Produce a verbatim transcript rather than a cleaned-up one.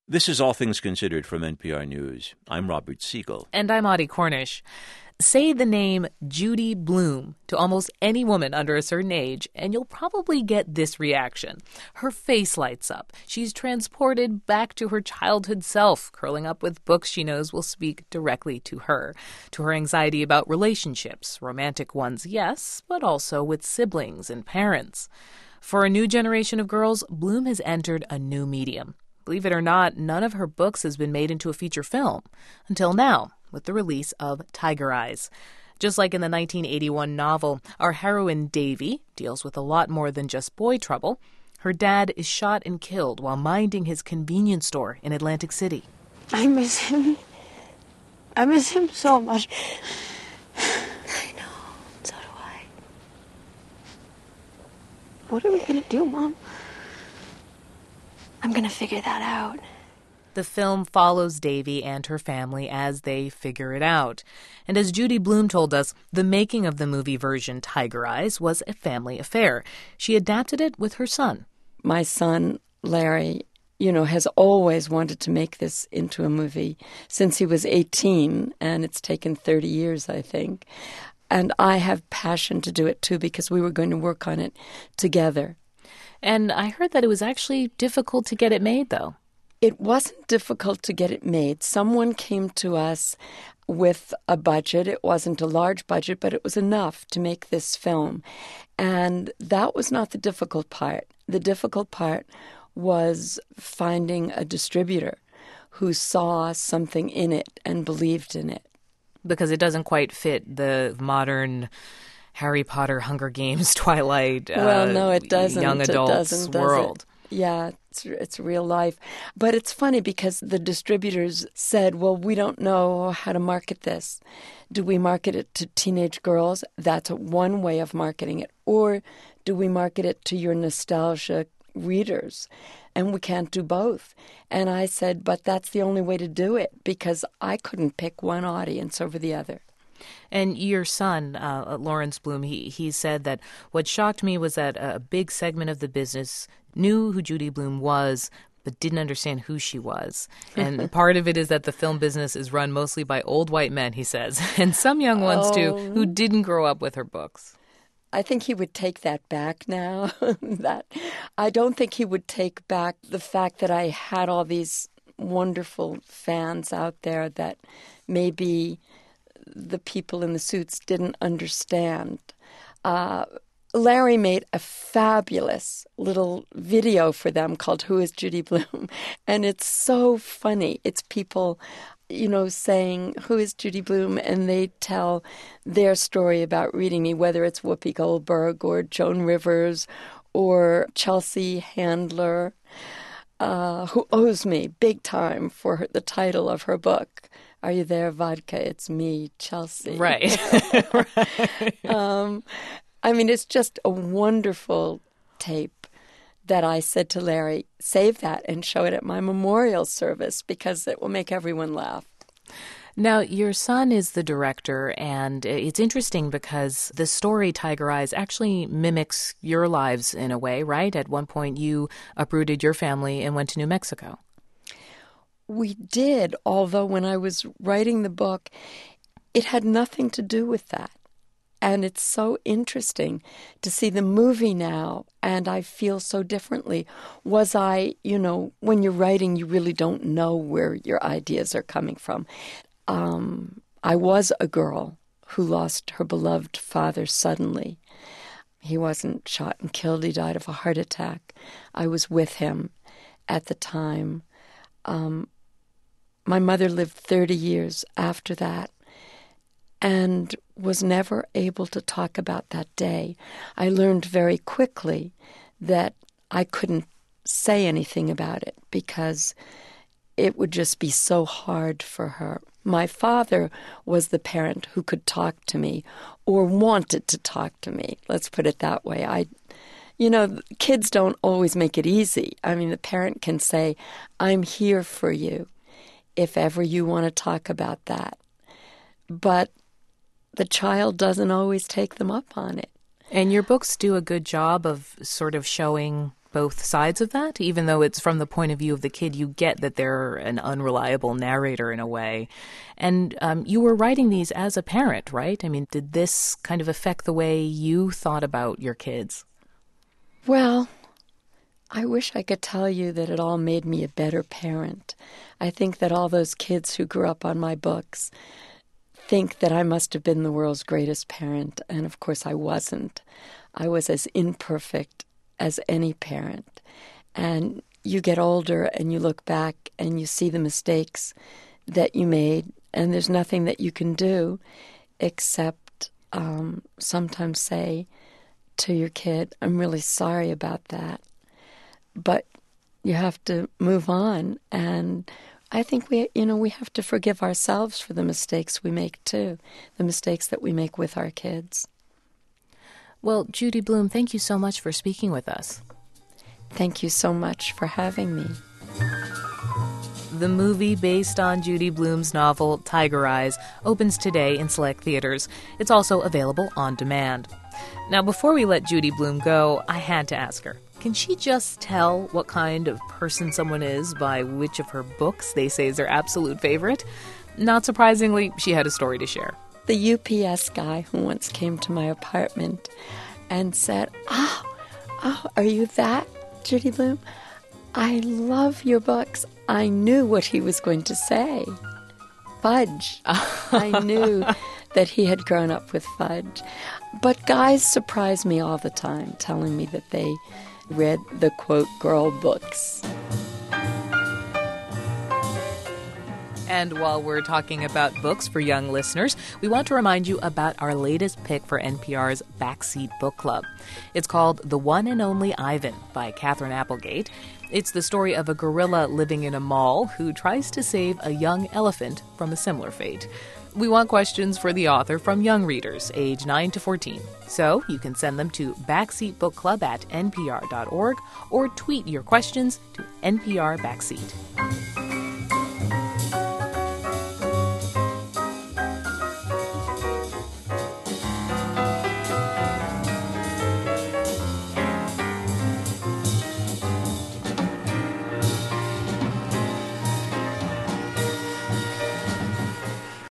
This is All Things Considered from N P R News. I'm Robert Siegel. And I'm Audie Cornish. Say the name Judy Blume to almost any woman under a certain age, and you'll probably get this reaction. Her face lights up. She's transported back to her childhood self, curling up with books she knows will speak directly to her, to her anxiety about relationships, romantic ones, yes, but also with siblings and parents. For a new generation of girls, Blume has entered a new medium. Believe it or not, none of her books has been made into a feature film until now, with the release of Tiger Eyes. Just like in the nineteen eighty-one novel, our heroine, Davy, deals with a lot more than just boy trouble. Her dad is shot and killed while minding his convenience store in Atlantic City. I miss him. I miss him so much. I know. So do I. What are we going to do, Mom? I'm going to figure that out. The film follows Davy and her family as they figure it out. And as Judy Blume told us, the making of the movie version Tiger Eyes was a family affair. She adapted it with her son. My son, Larry, you know, has always wanted to make this into a movie since he was eighteen, and it's taken thirty years, I think. And I have passion to do it, too, because we were going to work on it together. And I heard that it was actually difficult to get it made, though. It wasn't difficult to get it made. Someone came to us with a budget. It wasn't a large budget, but it was enough to make this film. And that was not the difficult part. The difficult part was finding a distributor who saw something in it and believed in it. Because it doesn't quite fit the modern Harry Potter, Hunger Games, Twilight, well, uh, no, it doesn't. young adults it doesn't, does world. It? Yeah, it's it's real life. But it's funny because the distributors said, well, we don't know how to market this. Do we market it to teenage girls? That's one way of marketing it. Or do we market it to your nostalgia readers? And we can't do both. And I said, but that's the only way to do it because I couldn't pick one audience over the other. And your son, uh, Lawrence Blume, he, he said that what shocked me was that a big segment of the business knew who Judy Blume was, but didn't understand who she was. And part of it is that the film business is run mostly by old white men, he says, and some young ones, oh. too, who didn't grow up with her books. I think he would take that back now. that I don't think he would take back the fact that I had all these wonderful fans out there that maybe the people in the suits didn't understand. Uh, Larry made a fabulous little video for them called Who is Judy Blume? And it's so funny. It's people, you know, saying, who is Judy Blume? And they tell their story about reading me, whether it's Whoopi Goldberg or Joan Rivers or Chelsea Handler, uh, who owes me big time for her, the title of her book. Are you there, vodka? It's me, Chelsea. Right. right. Um, I mean, it's just a wonderful tape that I said to Larry, save that and show it at my memorial service because it will make everyone laugh. Now, your son is the director, and it's interesting because the story Tiger Eyes actually mimics your lives in a way, right? At one point, you uprooted your family and went to New Mexico. We did, although when I was writing the book, it had nothing to do with that. And it's so interesting to see the movie now, and I feel so differently. Was I, you know, when you're writing, you really don't know where your ideas are coming from. Um, I was a girl who lost her beloved father suddenly. He wasn't shot and killed. He died of a heart attack. I was with him at the time. Um, my mother lived thirty years after that and was never able to talk about that day. I learned very quickly that I couldn't say anything about it because it would just be so hard for her. My father was the parent who could talk to me or wanted to talk to me. Let's put it that way. I, you know, kids don't always make it easy. I mean, the parent can say, I'm here for you if ever you want to talk about that. But the child doesn't always take them up on it. And your books do a good job of sort of showing both sides of that. Even though it's from the point of view of the kid, you get that they're an unreliable narrator in a way. And um, you were writing these as a parent, right? I mean, did this kind of affect the way you thought about your kids? Well, I wish I could tell you that it all made me a better parent. I think that all those kids who grew up on my books think that I must have been the world's greatest parent, and of course I wasn't. I was as imperfect as any parent. And you get older and you look back and you see the mistakes that you made, and there's nothing that you can do except um, sometimes say to your kid, I'm really sorry about that. But you have to move on, and I think we, you know, we have to forgive ourselves for the mistakes we make too, the mistakes that we make with our kids. Well, Judy Blume, thank you so much for speaking with us. Thank you so much for having me. The movie based on Judy Blume's novel Tiger Eyes opens today in select theaters. It's also available on demand. Now, before we let Judy Blume go, I had to ask her, can she just tell what kind of person someone is by which of her books they say is their absolute favorite? Not surprisingly, she had a story to share. The U P S guy who once came to my apartment and said, oh, oh, are you that, Judy Blume? I love your books. I knew what he was going to say. Fudge. I knew that he had grown up with Fudge. But guys surprise me all the time, telling me that they read the, quote, girl books. And while we're talking about books for young listeners, we want to remind you about our latest pick for N P R's Backseat Book Club. It's called The One and Only Ivan by Katherine Applegate. It's the story of a gorilla living in a mall who tries to save a young elephant from a similar fate. We want questions for the author from young readers, age nine to fourteen. So you can send them to backseatbookclub at n p r dot org or tweet your questions to N P R Backseat.